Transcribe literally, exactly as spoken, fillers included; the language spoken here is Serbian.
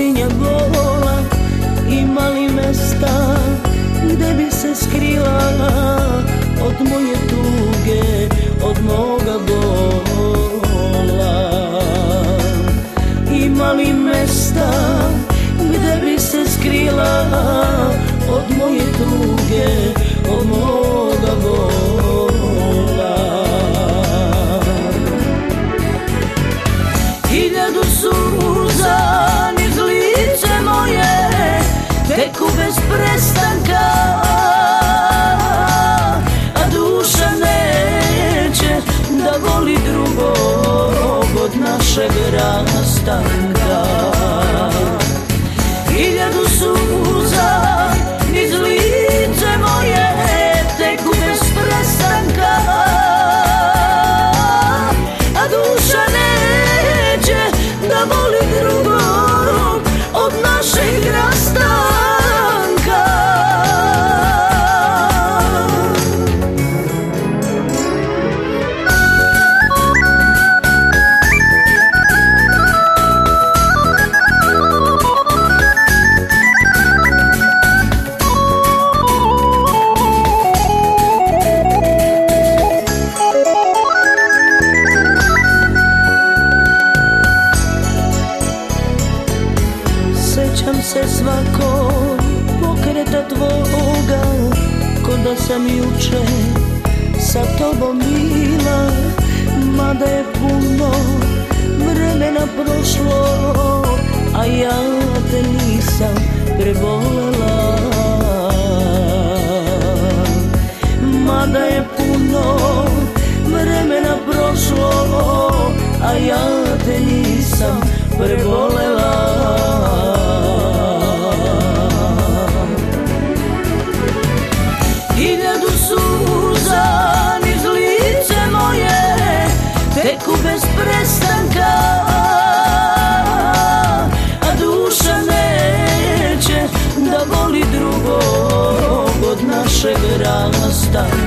pustinja gola, ima li mesta gde bi se skrila od moje tuge, od moga bola? Ima li mesta gde bi se skrila od moje tuge, od moga bola? Hiljadu suza niz lice moje teku bez prestanka, a duša neće da voli drugog od našeg rastanka. Hiljadu suza niz lice moje teku bez prestanka, a duša neće da voli drugog od našeg rastanka. Sjećam se svakog pokreta tvoga, ko da sam juče sa tobom bila, mada je puno vremena prošlo, a ja te nisam prebolela. Mada je puno vremena prošlo, a ja te nisam prebolela. Hiljadu suza niz lice moje teku bez prestanka, a duša neće da voli drugog od našeg rastanka.